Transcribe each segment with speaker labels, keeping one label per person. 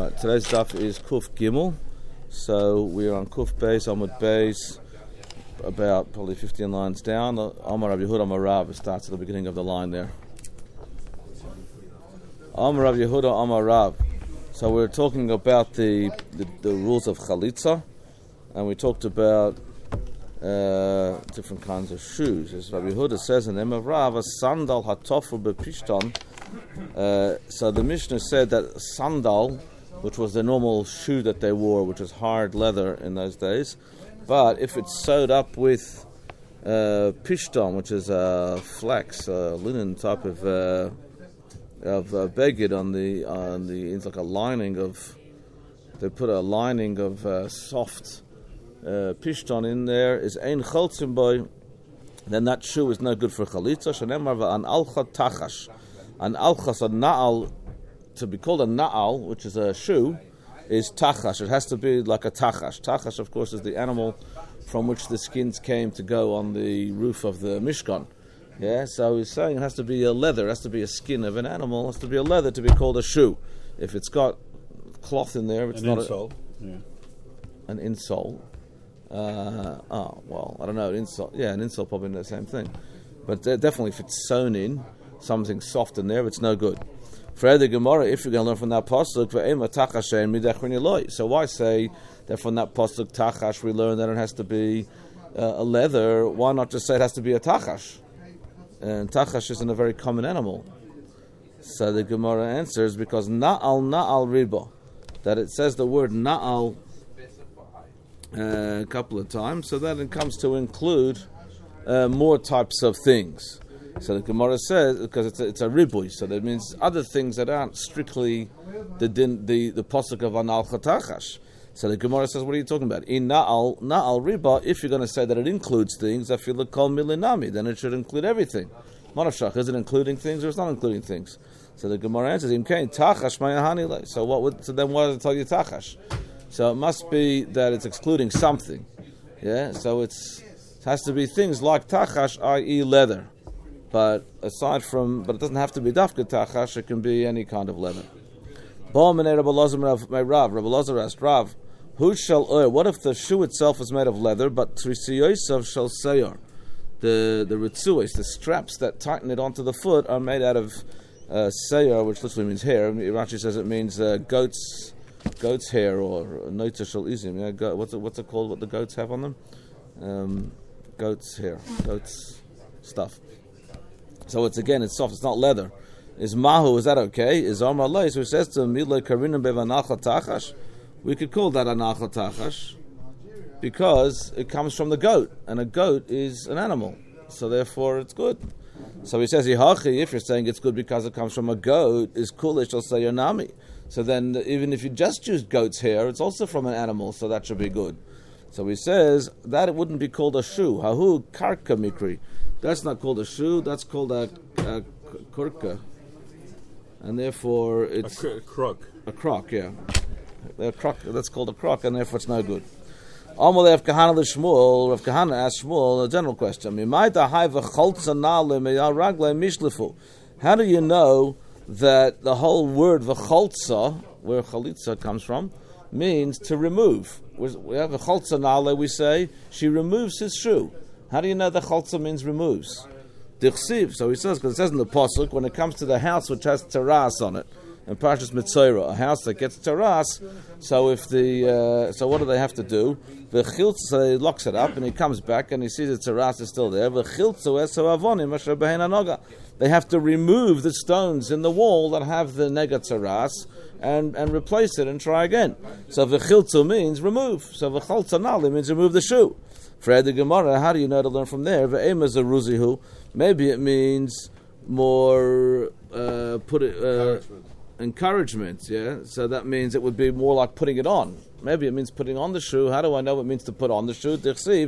Speaker 1: Alright, today's daf is Kuf Gimel. So we're on Kuf Beis, Amud Beis, about probably 15 lines down. Amar Rav Yehuda Amar Rav, it starts at the beginning of the line there. Amar Rav Yehuda Amar Rav. So we're talking about the rules of Chalitza, and we talked about different kinds of shoes. As Rav Yehuda says in the name of Rav, a sandal hatofu bepishton. So the Mishnah said that sandal, which was the normal shoe that they wore, which was hard leather in those days, but if it's sewed up with pishton, which is flax, linen type of beged on the it's like a lining of, they put a lining of soft pishton in there, is ein cholzim boy, then that shoe is no good for chalitza. Shenemar v'an alcha tachash. An alchas, a na'al, to be called a na'al, which is a shoe, is tachash. It has to be like a tachash. Tachash, of course, is the animal from which the skins came to go on the roof of the Mishkan. Yeah, so he's saying it has to be a leather, it has to be a skin of an animal, it has to be a leather to be called a shoe. If it's got cloth in there, it's
Speaker 2: an
Speaker 1: not
Speaker 2: insole.
Speaker 1: An insole. Well, I don't know, an insole. Yeah, an insole probably the same thing. But definitely if it's sewn in, something soft in there, it's no good. For the Gemara, if you're going to learn from that pasuk, so why say that from that pasuk tachash we learn that it has to be a leather? Why not just say it has to be a tachash? And tachash isn't a very common animal. So the Gemara answers because na'al riba, that it says the word na'al a couple of times, so that it comes to include more types of things. So the Gemara says, because it's a ribui, so that means other things that aren't strictly the pasuk of anal chatachash. So the Gemara says, what are you talking about? In na'al riba, if you're going to say that it includes things, I feel like kol milinami, then it should include everything. Manavshach, is it including things or it's not including things? So the Gemara answers, imkain tachash mayahani. So then why does it tell you tachash? So it must be that it's excluding something. Yeah, so it has to be things like tachash, i.e. leather. But it doesn't have to be dafka tachash, it can be any kind of leather. Rabbi Lazar asked Rav, who shall what if the shoe itself is made of leather, but trisiyosav shall sayor? The ritzuos, the straps that tighten it onto the foot, are made out of sayor, which literally means hair. Rashi says it means goat's hair, or noita shal izim. Yeah, what's it called? What the goats have on them? Goat's hair, goat's stuff. So it's soft, it's not leather. Is mahu, is that okay? Is Amar Leis, who says to him, tachash, we could call that anacha tachash, because it comes from the goat, and a goat is an animal, so therefore it's good. So he says, if you're saying it's good because it comes from a goat, is kulish, I'll say nami. So then, even if you just choose goat's hair, it's also from an animal, so that should be good. So he says, that it wouldn't be called a shoe. Hahu karka mikri. That's not called a shoe, that's called a kurka. And therefore it's...
Speaker 2: A crock.
Speaker 1: A crock, yeah. A crock, that's called a crock, and therefore it's no good. Amalei Rav Kahana l'Shmuel, Rav Kahana asked Shmuel a general question. How do you know that the whole word v'cholza, where chalitza comes from, means to remove? We have a cholza nale, we say, she removes his shoe. How do you know that cholza means removes? Dichsiv, so he says, because it says in the pasuk, when it comes to the house which has teras on it, in Parshas Mitzorah, a house that gets teras, so if so what do they have to do? The chiltza, he locks it up, and he comes back, and he sees the teras is still there. The chiltza eso avonim asher behein anoga. They have to remove the stones in the wall that have the nega teras, and replace it and try again. So the chiltza means remove. So the cholza nali means remove the shoe. For the Gemara, how do you know to learn from there? Maybe it means more encouragement, yeah? So that means it would be more like putting it on. Maybe it means putting on the shoe. How do I know it means to put on the shoe?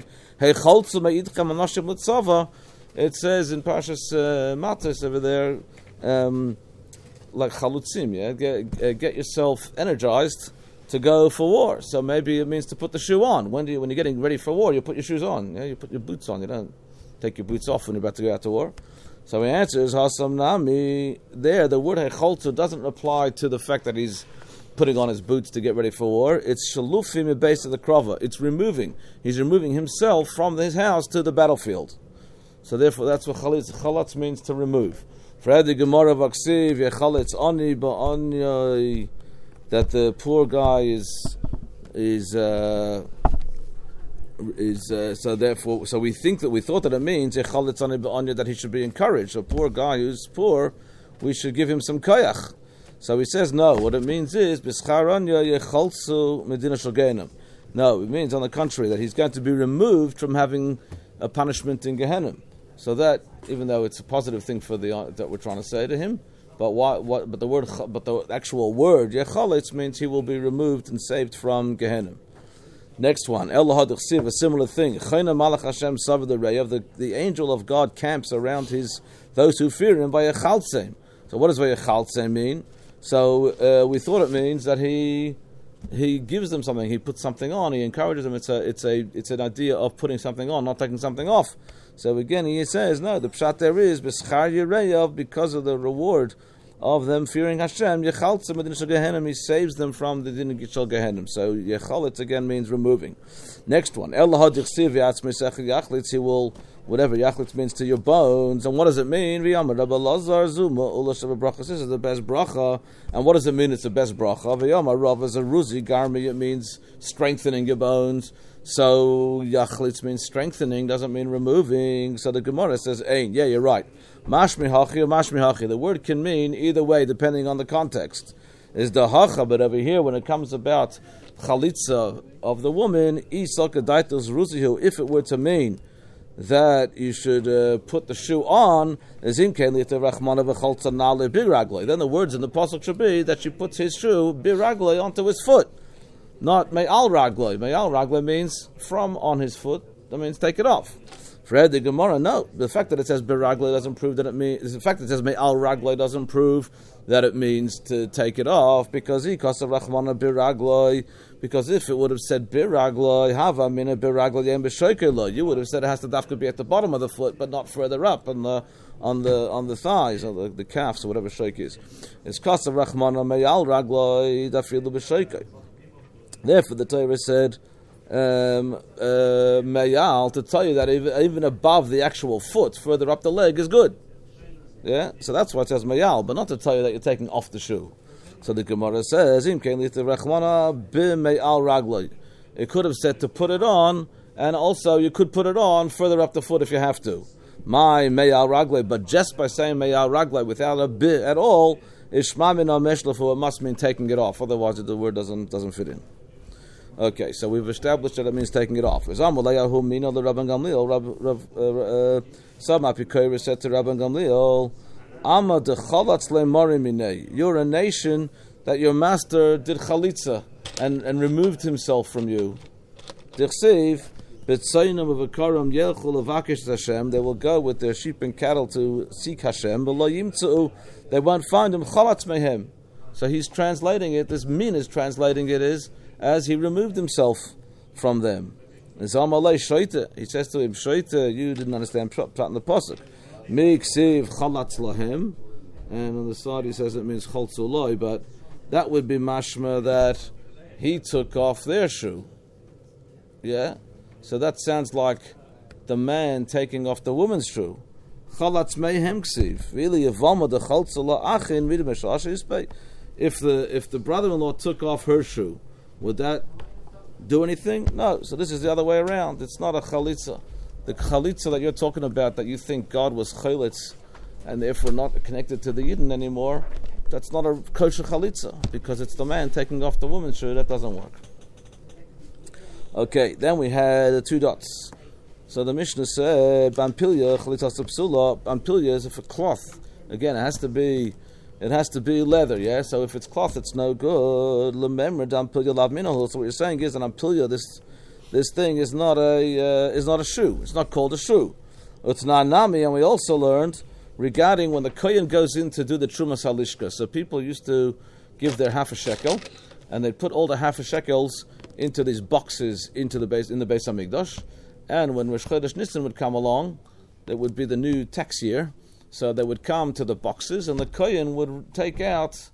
Speaker 1: It says in Parshas Matos over there, like chalutzim, yeah? Get yourself energized to go for war. So maybe it means to put the shoe on. When you're getting ready for war, you put your shoes on. Yeah? You put your boots on. You don't take your boots off when you're about to go out to war. So he answers, Hasam Nami, there the word Hecholtu doesn't apply to the fact that he's putting on his boots to get ready for war. It's shalufim at base of the krova. It's removing. He's removing himself from his house to the battlefield. So therefore, that's what chalatz means, to remove. For the Gemara vaksiv yechalitz ani ba'anyai, that the poor guy is so therefore, so we thought that it means yechalitz ani ba'anyai, that he should be encouraged. A poor guy who's poor, we should give him some koyach. So he says no. What it means is b'schar anya yechaltzu medina shel Gehenim. No, it means on the contrary that he's going to be removed from having a punishment in Gehenim. So that, even though it's a positive thing for that we're trying to say to him, but the actual word yechalitz means he will be removed and saved from Gehenim. Next one, a similar thing. The angel of God camps around those who fear him by yechaltzem. So what does yechaltzem mean? So we thought it means that he gives them something, he puts something on, he encourages them. It's an idea of putting something on, not taking something off. So again, he says no. The pshat there is b'schar yireyav, because of the reward of them fearing Hashem. Yechaltzem medina shel Gehenim, he saves them from the din shel Gehenim. So yechalitz again means removing. Next one, he will, whatever yachlitz means, to your bones. And what does it mean? This is the best bracha. And what does it mean? It's the best bracha. It means strengthening your bones. So yachlitz means strengthening, doesn't mean removing. So the Gemara says, "Ein." Yeah, you're right. Mashmi hachi or mashmi hachi. The word can mean either way depending on the context. Is the hacha, but over here when it comes about chalitza of the woman, if it were to mean that you should put the shoe on, then the words in the pasuk should be that she puts his shoe biragloi onto his foot, not me'al ragloi. Me'al ragloi means from on his foot. That means take it off. For the Gemara, no. The fact that it says biragloi doesn't prove that it means. The fact that it says me'al ragloi doesn't prove that it means to take it off, because because if it would have said biragloi, hava mina biragloi yem b'shoikelo, you would have said it has to dafka be at the bottom of the foot, but not further up on the thighs or the calves or whatever shoik is. It's kasav rachmana me'al ragloi dafilu b'shoikei. Therefore, the Torah said me'al, to tell you that even above the actual foot, further up the leg is good. Yeah, so that's why it says mayal, but not to tell you that you're taking off the shoe. So the Gemara says, it could have said to put it on, and also you could put it on further up the foot if you have to. My mayal ragloi, but just by saying mayal ragloi without a bit at all, it must mean taking it off. Otherwise, the word doesn't fit in. Okay, so we've established that it means taking it off. Sama Pikoira said to Rabban Gamliel, Amma de chalatz le'mari minei. You're a nation that your master did chalitza and removed himself from you. Dichsev, b'tzaynam v'karam yelchu levakish Hashem. They will go with their sheep and cattle to seek Hashem. But lo yimtzu, they won't find him. Chalatz mehem. So he's translating it. This min is translating it as he removed himself from them. He says to him, Shoita, you didn't understand prat in the pasuk. Mi ksiv chalatz lahem, and on the side he says it means chaltzuloi, but that would be mashma that he took off their shoe. Yeah, so that sounds like the man taking off the woman's shoe. Chalatz mehem ksiv. Really, yavama de chaltzula achin midimeshash ispei. If the brother-in-law took off her shoe, would that do anything? No. So this is the other way around. It's not a chalitza. The chalitza that you're talking about, that you think God was chalitz and therefore not connected to the Yidden anymore, that's not a kosher chalitza, because it's the man taking off the woman's shoe. That doesn't work. Okay, then we had the two dots. So the Mishnah said, Bampilya chalitza psula. Bampilya is for cloth. Again, it has to be leather, yeah? So if it's cloth, it's no good. So what you're saying is that ampilya, this thing is not a shoe. It's not called a shoe. It's nami, and we also learned regarding when the kohen goes in to do the trumas halishka. So people used to give their half a shekel, and they'd put all the half a shekels into these boxes in the Beis Hamikdash. And when Rosh Chodesh Nisan would come along, that would be the new tax year. So they would come to the boxes, and the kohen would take out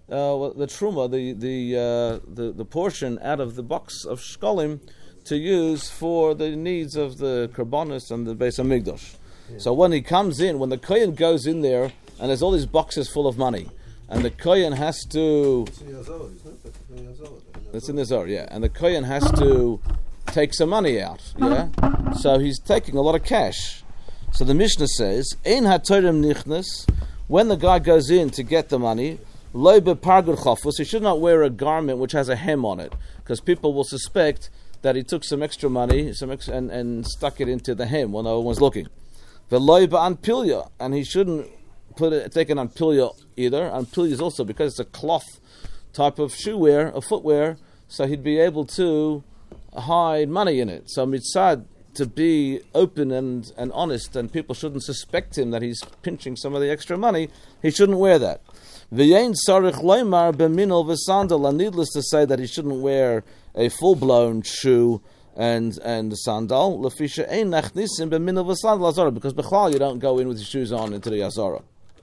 Speaker 1: the truma, the portion out of the box of shkolim to use for the needs of the karbonis and the Beis Hamikdash. Yeah. So when he comes in, when the kohen goes in there, and there's all these boxes full of money, and the kohen has to... It's in the Azor, isn't it? It's in the Azor, yeah. And the kohen has to take some money out, yeah? So he's taking a lot of cash. So the Mishnah says, Ein hatorim nichnas, when the guy goes in to get the money, lo bepargur chafus, he should not wear a garment which has a hem on it, because people will suspect that he took some extra money and stuck it into the hem when no one's looking. V'lo be'anpilya, and he shouldn't take an anpilya either. Anpilya is also because it's a cloth type of footwear, so he'd be able to hide money in it. So mitzad, to be open and honest, and people shouldn't suspect him that he's pinching some of the extra money, he shouldn't wear that. V'yein sarich loymar b'minol v'sandal, and needless to say that he shouldn't wear a full-blown shoe and sandal. Lefisha ein nachnisim b'minol v'sandal azara, because b'chlal you don't go in with your shoes on into the azara.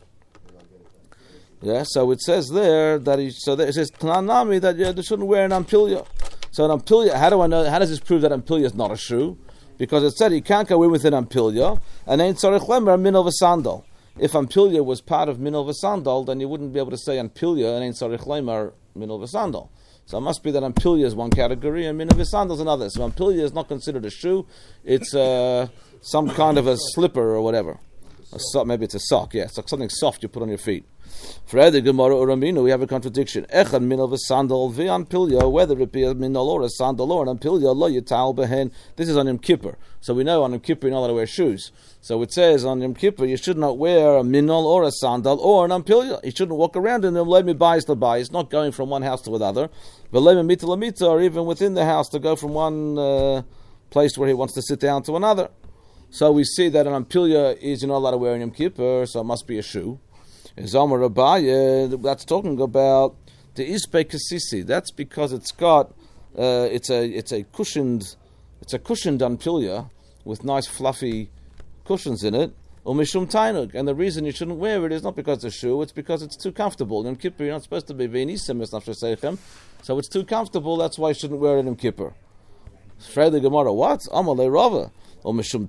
Speaker 1: Yeah, so it says there that it says Tananami that they shouldn't wear an ampilya. So an ampilya, how do I know? How does this prove that ampilya is not a shoe? Because it said he can't go in with an ampilya, and ain't tzarich lemer minol v'sandal. If ampilya was part of minol v'sandal, then you wouldn't be able to say ampilya and ain't tzarich lemer minol v'sandal. So it must be that ampilya is one category and minol v'sandal is another. So ampilya is not considered a shoe; it's some kind of a slipper or whatever. Maybe it's a sock. Yeah, it's like something soft you put on your feet. For the Gemara or Ramino, we have a contradiction. Echad minol v'sandal v'anpilya, whether it be a minol or a sandal or an anpilya, lo yital behen. This is on Yom Kippur. So we know on Yom Kippur you're not allowed to wear shoes. So it says on Yom Kippur you should not wear a minol or a sandal or an anpilya. You shouldn't walk around in them. Lo mibayis labayis, not going from one house to another. V'lo mimita lamita, or even within the house to go from one place where he wants to sit down to another. So we see that an ampilya is you're not allowed to wear in Yom Kippur, so it must be a shoe. Zomar Rabaya, that's talking about the ispe kasisi. That's because it's got it's a cushioned anpilya with nice fluffy cushions in it. Umishum tainug, and the reason you shouldn't wear it is not because it's a shoe; it's because it's too comfortable. In Kippur, you're not supposed to be veinisim esnafshasechem, so it's too comfortable. That's why you shouldn't wear it in Kippur. Fred the Gemara, what? Amalei Rava. Who says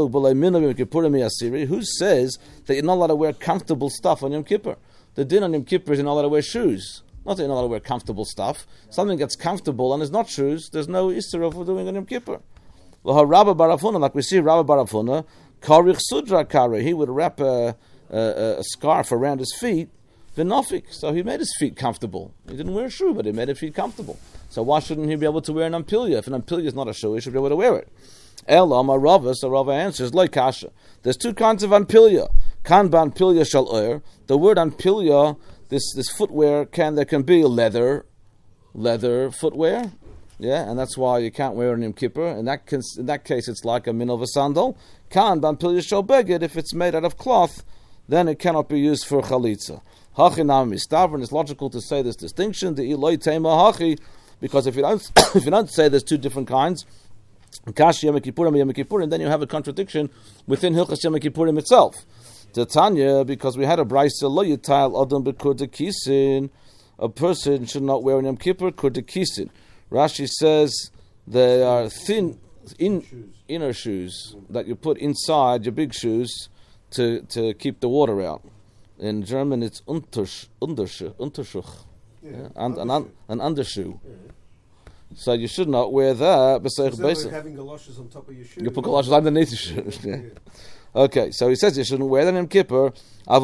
Speaker 1: that you're not allowed to wear comfortable stuff on Yom Kippur? The din on Yom Kippur is you're not allowed to wear shoes. Not that you're not allowed to wear comfortable stuff. Something gets comfortable and is not shoes, there's no Isra for doing on Yom Kippur. Like we see Rabba Barafuna, Karich Sudra Kare, he would wrap a scarf around his feet, Vinofik. So he made his feet comfortable. He didn't wear a shoe, but he made his feet comfortable. So why shouldn't he be able to wear an ampilya? If an ampilya is not a shoe, he should be able to wear it. Elam Rava, so Rava answers, Loi Kasha. There's two kinds of anpilya. Kan banpilya shal oir. The word anpilya, this footwear, there can be leather footwear. Yeah, and that's why you can't wear it in Yom Kippur. In that case, it's like a minol v'sandal. Kan banpilya shal beged. If it's made out of cloth, then it cannot be used for chalitza. Hachinam mistavrin. It's logical to say this distinction. The iloi tema hachi, because if you don't say there's two different kinds. Kash Yom Kippurim, Yom Kippurim, then you have a contradiction within Hilchas Yom Kippurim itself. Tanya, because we had a brayso lo yital adam bekurda kisin, a person should not wear an Yom Kippur kurda kisin. Rashi says they are thin inner shoes that you put inside your big shoes to keep the water out. In German, it's Unterschuch, yeah, an undershoe. Yeah. So you should not wear that. It's like
Speaker 2: having galoshes on top of your shoe.
Speaker 1: You put galoshes underneath your shoe. Yeah. Okay, so he says you shouldn't wear that in Kippur. But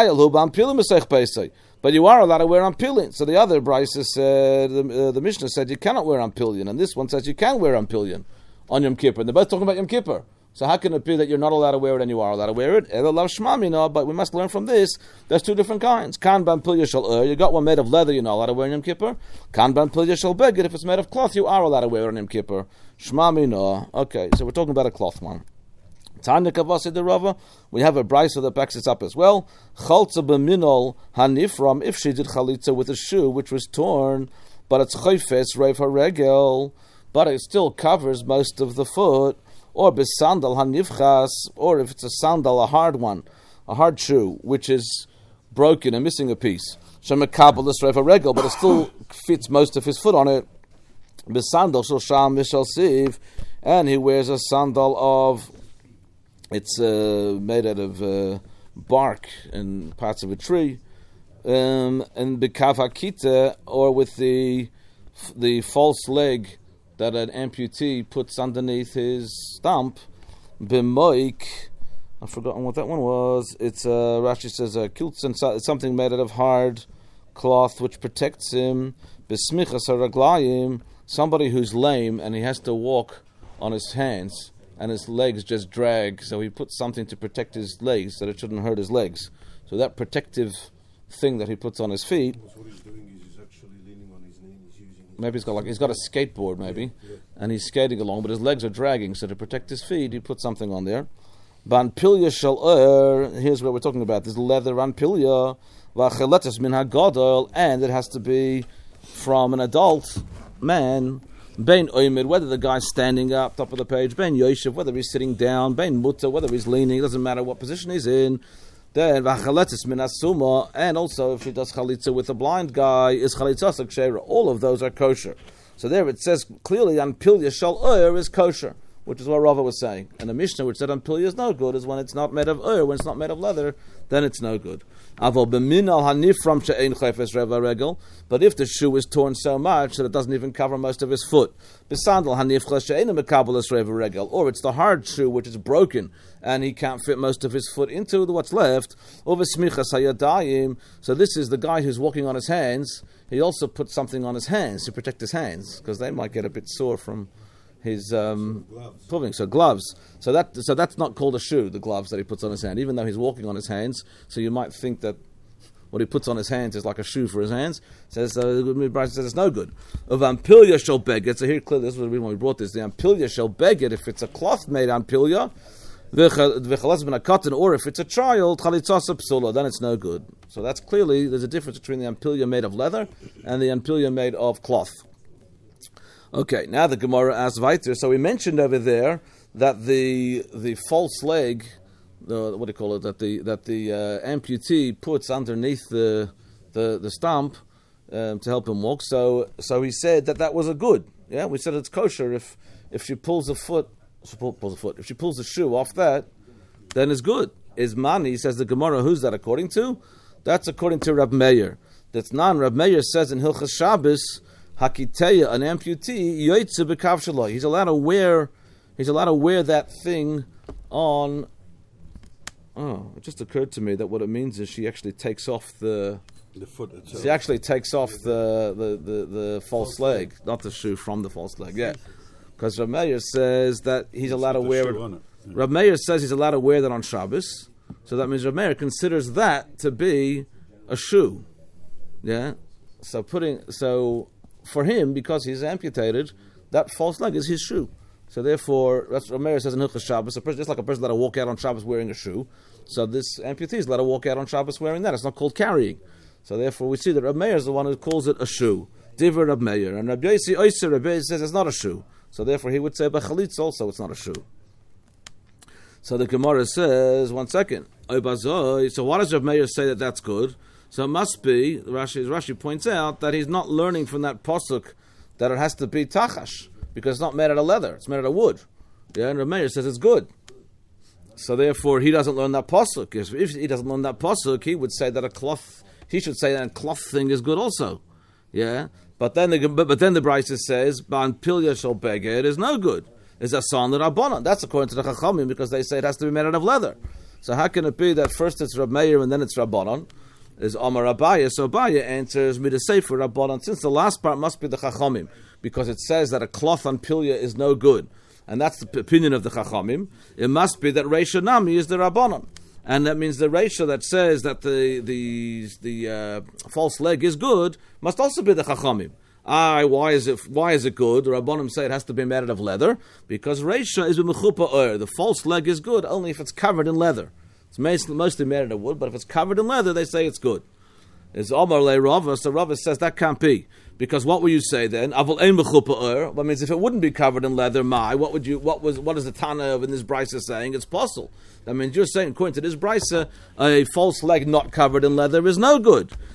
Speaker 1: you are allowed to wear ampilin. So the other Brisa said, the Mishnah said you cannot wear ampilin, and this one says you can wear ampilin on Yom Kippur. And they're both talking about Yom Kippur. So how can it be that you're not allowed to wear it and you are allowed to wear it? But we must learn from this. There's two different kinds. Kan ban pilya shal you got one made of leather, you're not allowed to wear in Yom Kippur. Kan ban pilya shal beged, if it's made of cloth, you are allowed to wear it in Yom Kippur. Shma mina. Okay, so we're talking about a cloth one. Tanya Kavasi de Rava, we have a brisa that backs it up as well. Chaltza b'minol hanifram, if she did chalitza with a shoe which was torn, but it's chayfes reif haregel, but it still covers most of the foot. Or besandal hanivchas, or if it's a sandal, a hard one, a hard shoe, which is broken and missing a piece. Shemekabel l'sreif regel, but it still fits most of his foot on it. B'sandal shel sham v'shel siv, and he wears a sandal of, it's made out of bark and parts of a tree, and b'kav hakita, or with the false leg that an amputee puts underneath his stump. B'moik, I've forgotten what that one was. It's Rashi says kilts, and it's something made out of hard cloth which protects him. B'smichas haraglayim, somebody who's lame and he has to walk on his hands and his legs just drag, so he puts something to protect his legs so that it shouldn't hurt his legs. So that protective thing that he puts on his feet.
Speaker 2: What he's doing is he's actually leaning on his knee. He's using.
Speaker 1: Maybe he's got a skateboard, maybe, and he's skating along, but his legs are dragging. So to protect his feet, he puts something on there. Banpilya shel here's what we're talking about. There's leather anpilya v'acheletas min hagadol, and it has to be from an adult man. Bein oimid, whether the guy's standing up, top of the page. Bein yoshev, whether he's sitting down. Bein muta, whether he's leaning. Doesn't matter what position he's in. Then v'acheletas min asuma, and also if he does chalitza with a blind guy, is chalitza kshera. All of those are kosher. So there it says clearly anpilya shel is kosher, which is what Rava was saying. And the Mishnah, which said anpilya is no good, is when it's not made of when it's not made of leather, then it's no good. But if the shoe is torn so much that it doesn't even cover most of his foot, or it's the hard shoe which is broken and he can't fit most of his foot into what's left. So this is the guy who's walking on his hands. He also puts something on his hands to protect his hands, because they might get a bit sore from his pulling. So gloves. So that's not called a shoe, the gloves that he puts on his hand, even though he's walking on his hands. So you might think that what he puts on his hands is like a shoe for his hands. Says says it's no good. Of ampilya shel beged. So here clearly this is the reason why we brought this. The ampilya shel beged, if it's a cloth made ampilya, v'chalas ben a cotton, or if it's a child, chalitzasa psula, then it's no good. So that's clearly there's a difference between the ampilya made of leather and the ampilya made of cloth. Okay, now the Gemara asks weiter. So we mentioned over there that the false leg, what do you call it? That the amputee puts underneath the stump to help him walk. So he said that was a good. Yeah, we said it's kosher if she pulls a foot. If she pulls the shoe off that, then it's good. Is mani, says the Gemara. Who's that according to? That's according to Rab Meir. That's Rab Meir says in Hilchas Shabbos. Hakiteya, an amputee, yoytze b'kav shelo. He's allowed to wear that thing on. Oh, it just occurred to me that what it means is she actually takes off the foot itself. She actually takes off the false leg, not the shoe from the false leg. Yeah, because Rab Meir says that he's allowed to wear it. Yeah. Rab Meir says he's allowed to wear that on Shabbos, so that means Rab Meir considers that to be a shoe. Yeah, so for him, because he's amputated, that false leg is his shoe. So therefore, that's what Rameir says in Hilchas Shabbos. Just like a person that will walk out on Shabbos wearing a shoe, so this amputee is allowed to walk out on Shabbos wearing that. It's not called carrying. So therefore, we see that Rameir is the one who calls it a shoe. Divrei Rab Meir. And Rabbi Yossi says it's not a shoe. So therefore, he would say b'chalitz also it's not a shoe. So the Gemara says, one second. So why does Rab Meir say that that's good? So it must be, Rashi points out, that he's not learning from that posuk that it has to be tachash, because it's not made out of leather, it's made out of wood. Yeah, and Reb Meir says it's good. So therefore, he doesn't learn that pasuk. If he doesn't learn that pasuk, he would say that a cloth. He should say that a cloth thing is good also. Yeah, but then the Brisa says ban pilya shel beged is no good. Is a son l'rabbanan. That's according to the Chachamim, because they say it has to be made out of leather. So how can it be that first it's Reb Meir and then it's Rabbanan? Is Amar Abaya. So Abaya answers me to say for Rabbanan, since the last part must be the Chachamim, because it says that a cloth on pilya is no good. And that's the opinion of the Chachamim. It must be that Reisha Nami is the Rabbanon, and that means the Reisha that says that the false leg is good must also be the Chachamim. Why is it good? The Rabbanim say it has to be made out of leather because Reisha is b'mechupa the false leg is good only if it's covered in leather. It's mostly made out of wood, but if it's covered in leather, they say it's good. It's Omar le Rava, so Rava says that can't be. Because what will you say then? Avol ein b'chupa That means if it wouldn't be covered in leather, what is the Tana of in this brisa saying? It's possible. That means you're saying, according to this brisa, a false leg not covered in leather is no good.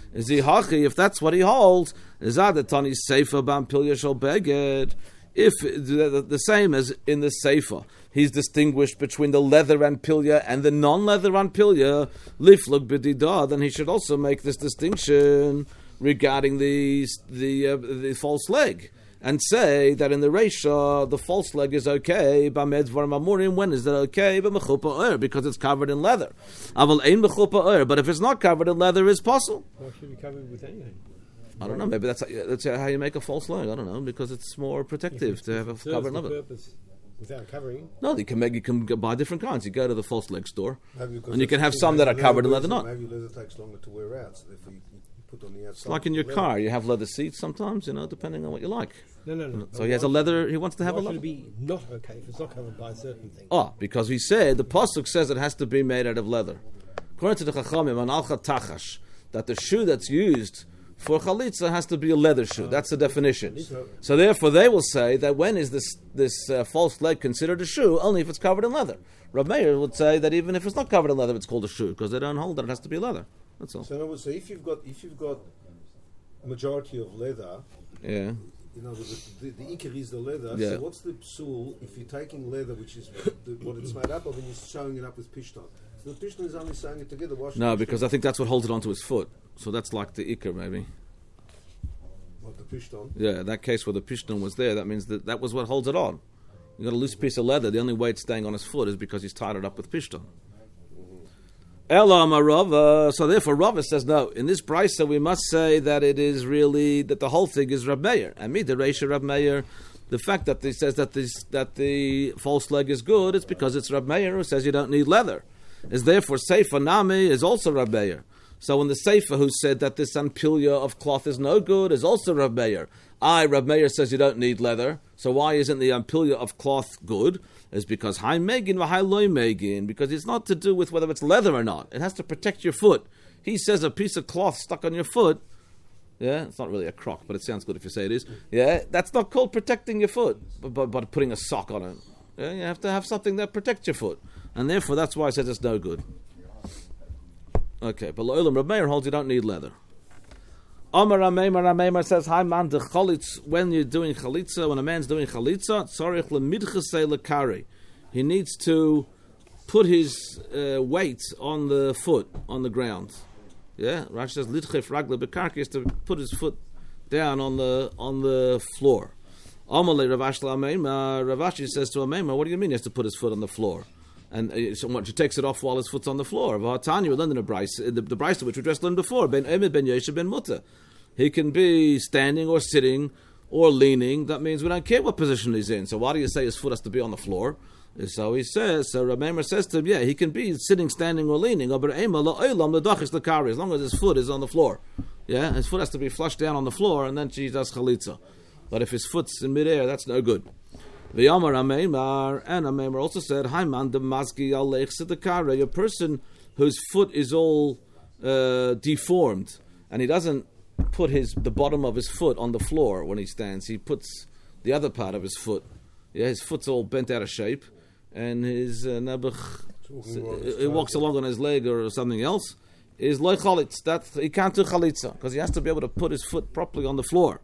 Speaker 1: Is he hachi? If that's what he holds, is adatani seifa bam pilya shel beged. If the same as in the seifa, he's distinguished between the leather and pilya and the non-leather and pilya, liflug b'dida, then he should also make this distinction regarding the false leg, and say that in the Reisha, the false leg is okay, when is that okay? Because it's covered in leather. But if it's not covered in leather, it's possible.
Speaker 3: Why should it be covered with anything?
Speaker 1: I don't know, maybe that's how you make a false leg. I don't know, because it's more protective to have a covered leather.
Speaker 3: Without covering?
Speaker 1: No, you can buy different kinds. You go to the false leg store, and you can have some that are covered in leather, not.
Speaker 2: Maybe leather takes longer to wear out, so if you put on the outside.
Speaker 1: It's like in your car, you have leather seats sometimes, depending on what you like.
Speaker 3: No.
Speaker 1: So he has a leather, he wants to have a
Speaker 3: Why
Speaker 1: leather.
Speaker 3: should it be not okay if it's not covered by a certain thing?
Speaker 1: Oh, because he said, the Pasuk says it has to be made out of leather. According to the Chachamim, an alcha tachash, that the shoe that's used for chalitza has to be a leather shoe. That's the definition. So therefore they will say that when is this false leg considered a shoe? Only if it's covered in leather. Rav Meir would say that even if it's not covered in leather, it's called a shoe, because they don't hold that it has to be leather. That's all.
Speaker 2: So in other words, if you've got majority of leather,
Speaker 1: Yeah.
Speaker 2: The ikar is the leather.
Speaker 1: Yeah.
Speaker 2: So what's the psul if you're taking leather, which is what it's made up of, and you're showing it up with pishton? So the pishton is only sewing it together.
Speaker 1: No, because I think that's what holds it onto his foot. So that's like the ikar, maybe.
Speaker 2: What, the pishton?
Speaker 1: Yeah, in that case where the pishton was there, that means that was what holds it on. You got a loose piece of leather. The only way it's staying on his foot is because he's tied it up with pishton. Elam Rava. So therefore, Rava says no. In this brisa, we must say that it is really that the whole thing is Rab Meir. And me, the Reisha Rab Meir, the fact that he says that the false leg is good, it's because it's Rab Meir who says you don't need leather. Is therefore Seifa Nami is also Rab Meir. So when the Seifa who said that this anpilya of cloth is no good is also Rab Meir. Rab Meir says you don't need leather. So why isn't the anpilya of cloth good? Is because high megin v'high loy megin, because it's not to do with whether it's leather or not. It has to protect your foot. He says a piece of cloth stuck on your foot. Yeah, it's not really a crock, but it sounds good if you say it is. Yeah, that's not called protecting your foot, but putting a sock on it. Yeah, you have to have something that protects your foot, and therefore that's why I said it's no good. Okay, but Lo'olam Reb Meir holds you don't need leather. Amar Rameimar says, "Hi man, the chalitz when you're doing chalitza, when a man's doing chalitza, tzarich lemidchasei lekari, he needs to put his weight on the foot, on the ground. Yeah, Rashi says lidchef ragle bekarki is to put his foot down on the floor. Amalei Ravash Lameimar, Ravashi says to Ameimar, what do you mean he has to put his foot on the floor? And so he takes it off while his foot's on the floor. V'hatanya, we learned in the Brisa which we just learned before. Ben Emed, Ben Yesha, Ben Muta. He can be standing or sitting or leaning. That means we don't care what position he's in. So why do you say his foot has to be on the floor? So he says. So Rameimar says to him, yeah, he can be sitting, standing, or leaning. As long as his foot is on the floor. Yeah, his foot has to be flushed down on the floor, and then she does chalitza. But if his foot's in midair, that's no good. The Yamar Ameimar, and Ameimar also said, Haiman de Mazgi Alech Sedekare, a person whose foot is all deformed, and he doesn't put the bottom of his foot on the floor when he stands. He puts the other part of his foot. Yeah, his foot's all bent out of shape, and his nebuch, he walks along on his leg or something else. Is loy chalitz. That he can't do chalitza because he has to be able to put his foot properly on the floor.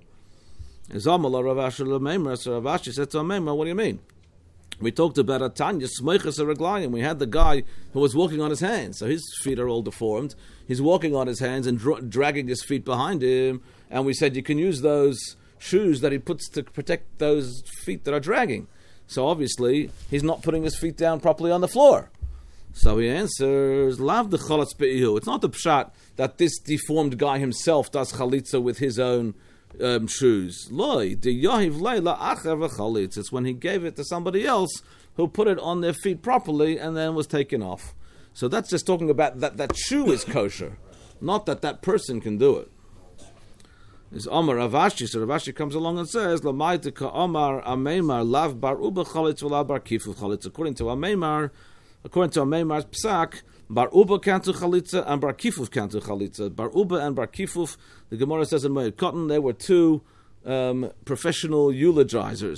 Speaker 1: Ravashi said to Ameimar, what do you mean? We talked about Atanya, Smeichas Reglayim. We had the guy who was walking on his hands, so his feet are all deformed. He's walking on his hands and dragging his feet behind him, and we said you can use those shoes that he puts to protect those feet that are dragging. So obviously, he's not putting his feet down properly on the floor. So he answers, Lav the chalatz be'ihu. It's not the pshat that this deformed guy himself does chalitza with his own shoes. It's when he gave it to somebody else who put it on their feet properly and then was taken off. So that's just talking about that shoe is kosher, not that person can do it. It's Omar Ravashi. So Ravashi comes along and says, Lamaita Omar Ameimar Lav Bar Uba Chalitz V'La Bar Kifu Chalitz. According to Ameimar's psak, Bar Uba can't do chalitza and Bar Kifuf can't do chalitza. Bar Uba and Bar Kifuf, the Gemara says in Moed Cotton, they were two professional eulogizers.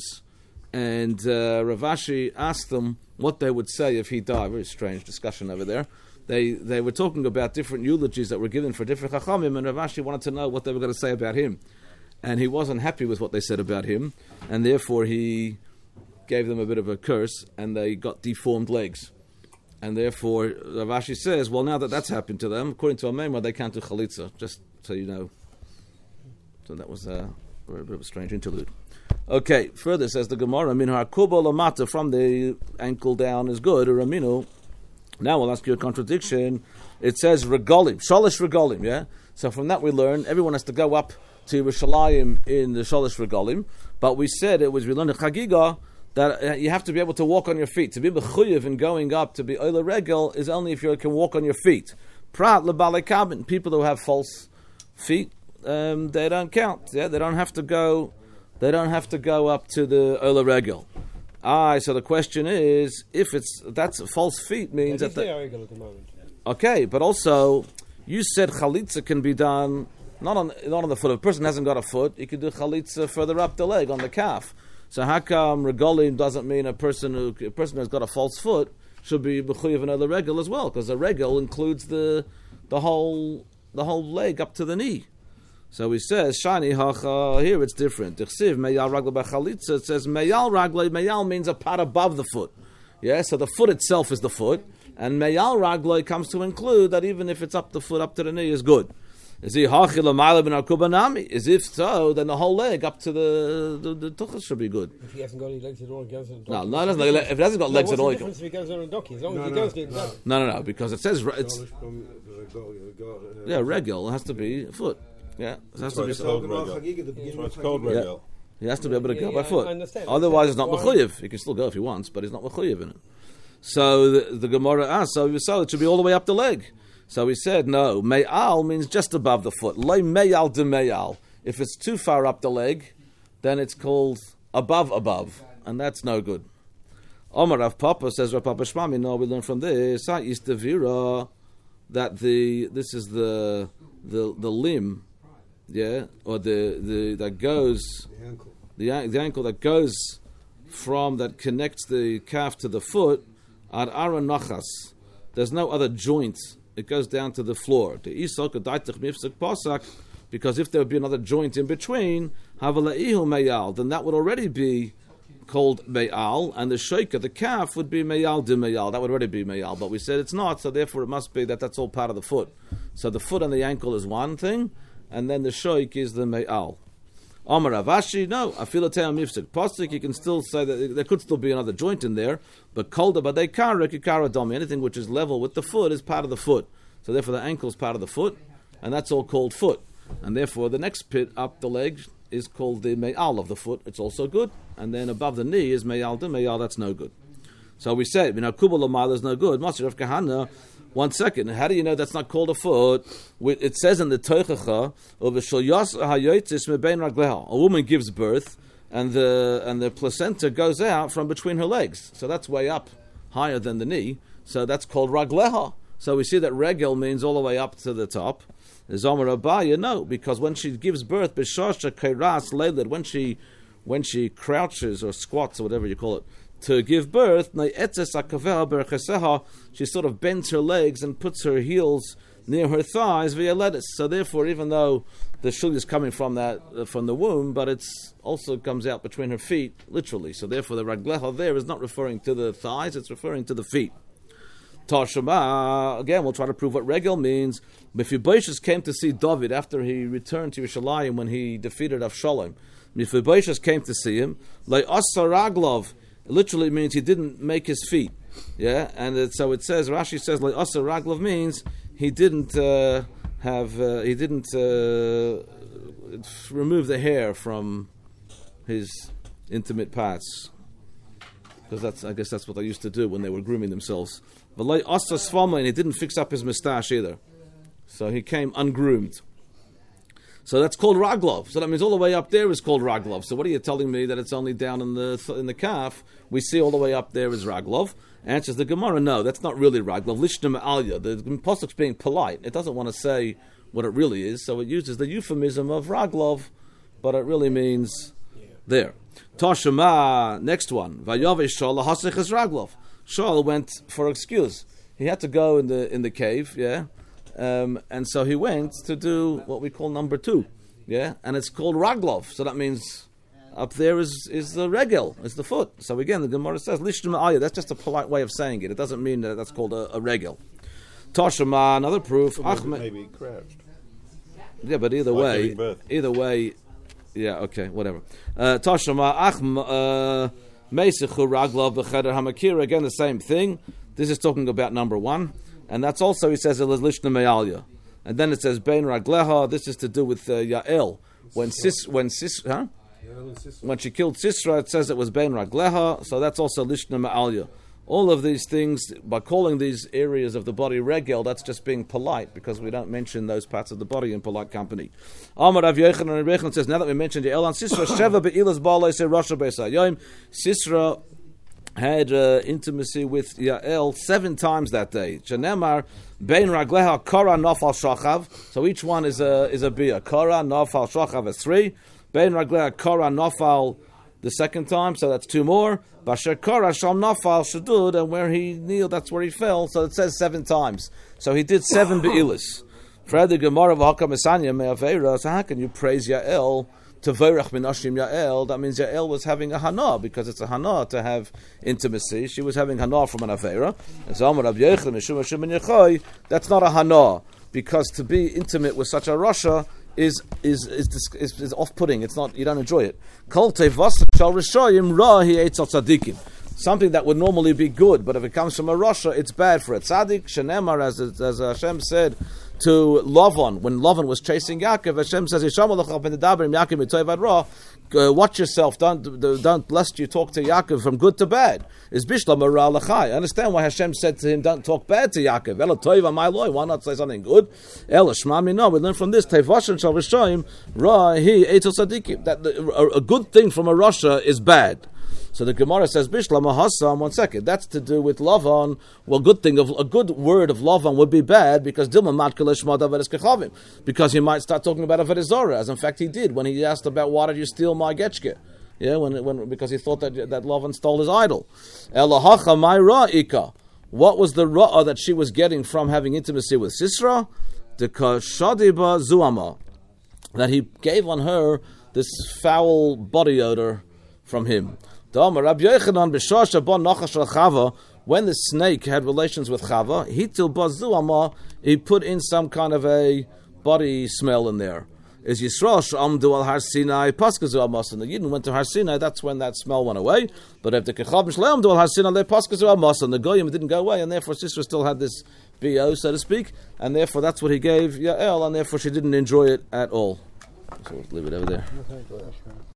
Speaker 1: And Ravashi asked them what they would say if he died. Very strange discussion over there. they were talking about different eulogies that were given for different Chachamim, and Rav Ashi wanted to know what they were going to say about him. And he wasn't happy with what they said about him, and therefore he gave them a bit of a curse, and they got deformed legs. And therefore, Rav Ashi says, well, now that that's happened to them, according to our Memra, they can't do Chalitza, just so you know. So that was a bit of a strange interlude. Okay, further says the Gemara, Min ha'kubo lamata, from the ankle down is good, or Raminu. Now we'll ask you a contradiction. It says regalim, shalish regalim, yeah? So from that we learn, everyone has to go up to Yerushalayim in the shalish regalim, but we said we learned in Chagiga, that you have to be able to walk on your feet. To be mechuyev in going up to be oila regel is only if you can walk on your feet. Prat lebalei kabin, people who have false feet, they don't count. Yeah, they don't have to go. They don't have to go up to the oila regel. So the question is, if that's false feet means that
Speaker 3: they are regel at the moment.
Speaker 1: Okay, but also you said chalitza can be done not on the foot. If a person hasn't got a foot, you can do chalitza further up the leg on the calf. So how come regalim doesn't mean a person who's got a false foot should be mechuyev another regel as well? Because a regel includes the whole leg up to the knee. So he says shani hacha. Here it's different. Dichsiv meyal ragla b'chalitza. It says meyal ragla. Meyal means a part above the foot. Yeah. So the foot itself is the foot, and meyal ragla comes to include that even if it's up the foot up to the knee is good. Is if so, then the whole leg up to the tuchas should be good.
Speaker 3: If he hasn't got any legs at all, he goes on a donkey.
Speaker 1: No, it doesn't. If he hasn't got legs at all,
Speaker 3: what's the difference if he goes on a donkey? As long as he goes there himself.
Speaker 1: No, because it says it's regel. It has to be foot. Yeah, it has to be.
Speaker 4: It's called regel.
Speaker 1: He has to be able to go by foot.
Speaker 3: I understand.
Speaker 1: Otherwise, it's not mechuyev. He can still go if he wants, but he's not mechuyev in it. So the Gemara asks, so it should be all the way up the leg. So we said, no, meyal means just above the foot. Loi meyal de meyal. If it's too far up the leg, then it's called above, and that's no good. Omar Rav Papa says, Rav Papa Shmami, no, we learn from this, is the vira, that this is the limb, yeah, or the that goes, the ankle that goes from, that connects the calf to the foot, ad ara nachas. There's no other joint. It goes down to the floor. Because if there would be another joint in between, then that would already be called meyal, and the sheikah, the calf, would be meyal de meyal. That would already be meyal, but we said it's not, so therefore it must be that's all part of the foot. So the foot and the ankle is one thing, and then the sheikh is the meyal. Amar Rav Ashi, no, afilatei mifsek posik. You can still say that there could still be another joint in there, but kolda badei kara kikara domi. Anything which is level with the foot is part of the foot. So therefore, the ankle is part of the foot, and that's all called foot. And therefore, the next pit up the leg is called the meyal of the foot. It's also good, and then above the knee is meyal de meyal. That's no good. So we say, kubal l'mayla is no good. Masir of Kahana. 1 second. How do you know that's not called a foot? It says in the Teichacha of a woman gives birth, and the placenta goes out from between her legs. So that's way up, higher than the knee. So that's called ragleha. So we see that regel means all the way up to the top. Zomer Abaya, no, because when she gives birth, b'shasha kairas leiled, when she crouches or squats or whatever you call it, to give birth, she sort of bends her legs and puts her heels near her thighs via lettuce. So therefore, even though the shul is coming from the womb, but it's also comes out between her feet, literally. So therefore, the raglecha there is not referring to the thighs; it's referring to the feet. Tashema, again, we'll try to prove what regel means. Mephibosheth came to see David after he returned to Yerushalayim when he defeated Avshalom. Mephibosheth came to see him. Le'asa raglov. It literally means he didn't make his feet, yeah. And so it says. Rashi says like Asa Raglov means he didn't remove the hair from his intimate parts, because I guess that's what they used to do when they were grooming themselves. But like Asa Svama, and he didn't fix up his moustache either, so he came ungroomed. So that's called raglov. So that means all the way up there is called raglov. So what are you telling me that it's only down in the calf? We see all the way up there is raglov. Answers the Gemara, no, that's not really raglov. Lishna ma'alya. The pasuk's being polite. It doesn't want to say what it really is, so it uses the euphemism of raglov, but it really means there. Toshema, next one. Vayave Shaul lahasech es raglov. Shaul went for excuse. he had to go in the cave, yeah, and so he went to do what we call number 2, yeah, and it's called Raglov, so that means up there is the regel, is the foot. So again, the Gemara says Lishna Ma'aya. That's just a polite way of saying it. It doesn't mean that that's called a regel. Toshama, another proof.
Speaker 4: Maybe crouched.
Speaker 1: Yeah, but either way, yeah, okay, whatever. Toshama Meisichu Raglov b'Cheder Hamakira. Again, the same thing. This is talking about number 1, and that's also, he says, Lishna Me'alya. And then it says Bein Ragleha. This is to do with Yael when she killed Sisra. It says it was Bein Ragleha. So that's also Lishna Me'alya. All of these things, by calling these areas of the body regel, that's just being polite, because we don't mention those parts of the body in polite company. Amar Rav Yochanan and Rechon says, now that we mentioned Yael and Sisra, Sheva be'ilas ba'alei se Rasha beis hayom. Sisra had intimacy with Yael 7 times that day. Shenemar bein ragleha kara nafal shachav. So each one is a bia. Kara nafal shachav is 3. Bein ragleha kara nafal the second time, so that's 2 more. Basher kara sham nafal shadud, and where he kneeled, that's where he fell. So it says 7 times. So he did 7 be'ilas. Fred the Gemara v'hakam esanya me'aveira. So how can you praise Yael? Tevorach minashim Yael, that means Yael was having a hana, because it's a hana to have intimacy. She was having hana from an avera. That's not a hana, because to be intimate with such a rasha is off-putting. It's not, you don't enjoy it. Something that would normally be good, but if it comes from a rasha, it's bad for it. Tzaddik shenemar, as Hashem said to Lavan, when Lavan was chasing Yaakov, Hashem says, watch yourself, don't lest you talk to Yaakov from good to bad. Is Bishlam Lachai. I understand why Hashem said to him, don't talk bad to Yaakov. Ela toiva, my Lord, why not say something good? Ela shmami, no, we learn from this, Tevashan shal Rishayim, Ra hi etel sadikim, that a good thing from a rasha is bad. So the Gemara says, Bishlam Hassam, 1 second. That's to do with Lavan. Well, a good word of Lavan would be bad, because Dilma Matkalish Madaveres Kechavim. Because he might start talking about Avodah Zarah, as in fact he did when he asked about why did you steal my getchke? Yeah, because he thought that Lavan stole his idol. Elahacha my ra'ika. What was the ra'ah that she was getting from having intimacy with Sisra? The Kashadiba Zuama. That he gave on her this foul body odor from him. When the snake had relations with Chava, he put in some kind of a body smell in there. Is Yisrael Amdu al Har Sinai Paskazu Amos, and the Yidden went to Har Sinai, that's when that smell went away. But if the Kechavim Shleim Amdu al Har Sinai Paskazu Amos, and the Goyim didn't go away, and therefore Sisra still had this BO, so to speak, and therefore that's what he gave Yael, and therefore she didn't enjoy it at all. So we'll leave it over there.